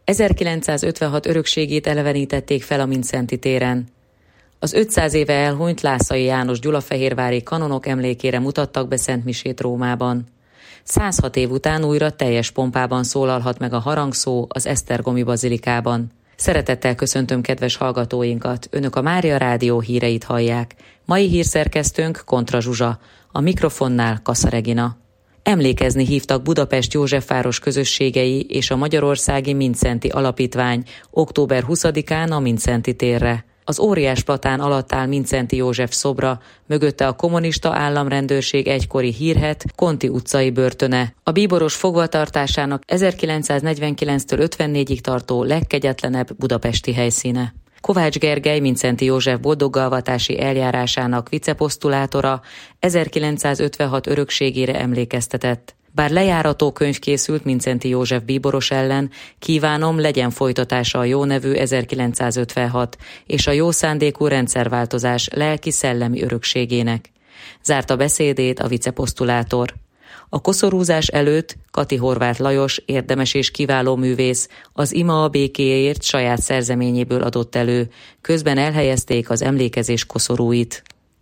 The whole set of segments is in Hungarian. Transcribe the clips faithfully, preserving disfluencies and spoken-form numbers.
ezerkilencszázötvenhat örökségét elevenítették fel a Mindszenty téren. Az ötszáz éve elhunyt Lászai János gyulafehérvári kanonok emlékére mutattak be szentmisét Rómában. százhat év után újra teljes pompában szólalhat meg a harangszó az esztergomi bazilikában. Szeretettel köszöntöm kedves hallgatóinkat, Önök a Mária Rádió híreit hallják. Mai hírszerkesztőnk Kontra Zsuzsa, a mikrofonnál Kassa Regina. Emlékezni hívtak Budapest Józsefváros közösségei és a Magyarországi Mindszenty Alapítvány október huszadikán a Mindszenty térre. Az óriás platán alatt áll Mindszenty József szobra, mögötte a kommunista államrendőrség egykori hírhedt Konti utcai börtöne, a bíboros fogvatartásának ezerkilencszáznegyvenkilenctől ötvennégyig tartó legkegyetlenebb budapesti helyszíne. Kovács Gergely Mindszenty József boldoggalvatási eljárásának viceposztulátora ezerkilencszázötvenhat örökségére emlékeztetett. Bár lejárató könyv készült Mindszenty József bíboros ellen, kívánom, legyen folytatása a jó nevű ezerkilencszázötvenhat és a jó szándékú rendszerváltozás lelki-szellemi örökségének. Zárta beszédét a viceposztulátor. A koszorúzás előtt Kati Horváth Lajos, érdemes és kiváló művész, az Ima a békéért saját szerzeményéből adott elő, közben elhelyezték az emlékezés koszorúit.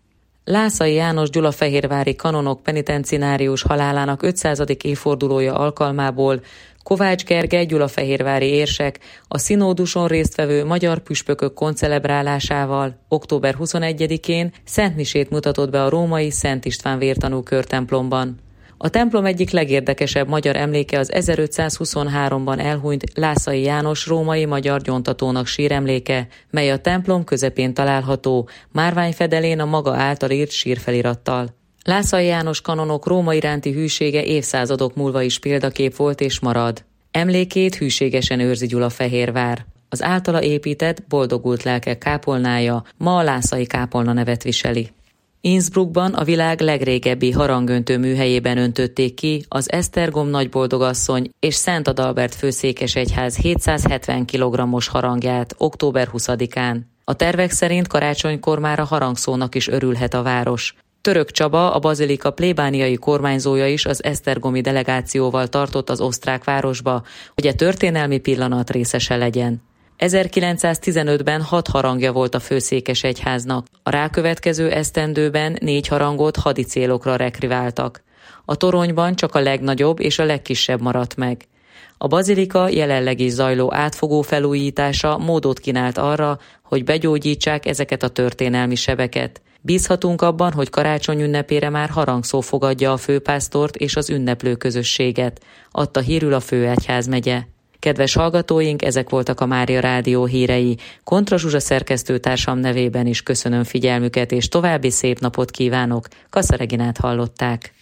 Lászai János gyulafehérvári kanonok penitencinárius halálának ötszázadik évfordulója alkalmából Kovács Gergely gyulafehérvári érsek a szinóduson résztvevő magyar püspökök koncelebrálásával október huszonegyedikén szentmisét mutatott be a római Szent István vértanú körtemplomban. A templom egyik legérdekesebb magyar emléke az ezerötszázhuszonháromban elhunyt Lászai János római magyar gyóntatónak síremléke, mely a templom közepén található, márványfedelén a maga által írt sírfelirattal. Lászai János kanonok Róma iránti hűsége évszázadok múlva is példakép volt és marad. Emlékét hűségesen őrzi Gyulafehérvár. Az általa épített Boldogult lelkek kápolnája ma a Lászai kápolna nevet viseli. Innsbruckban a világ legrégebbi harangöntő műhelyében öntötték ki az Esztergom nagyboldogasszony és Szent Adalbert főszékesegyház hétszázhetven kilogrammos harangját október huszadikán. A tervek szerint karácsonykor már a harangszónak is örülhet a város. Török Csaba, a bazilika plébániai kormányzója is az esztergomi delegációval tartott az osztrák városba, hogy a történelmi pillanat részese legyen. ezerkilencszáztizenötben hat harangja volt a főszékesegyháznak, a rákövetkező esztendőben négy harangot hadi célokra rekviráltak. A toronyban csak a legnagyobb és a legkisebb maradt meg. A bazilika jelenleg is zajló átfogó felújítása módot kínált arra, hogy begyógyítsák ezeket a történelmi sebeket. Bízhatunk abban, hogy karácsony ünnepére már harangszó fogadja a főpásztort és az ünneplő közösséget, adta hírül a főegyházmegye. Kedves hallgatóink, ezek voltak a Mária Rádió hírei. Kontra Zsuzsa szerkesztőtársam nevében is köszönöm figyelmüket, és további szép napot kívánok. Kassa Reginát hallották.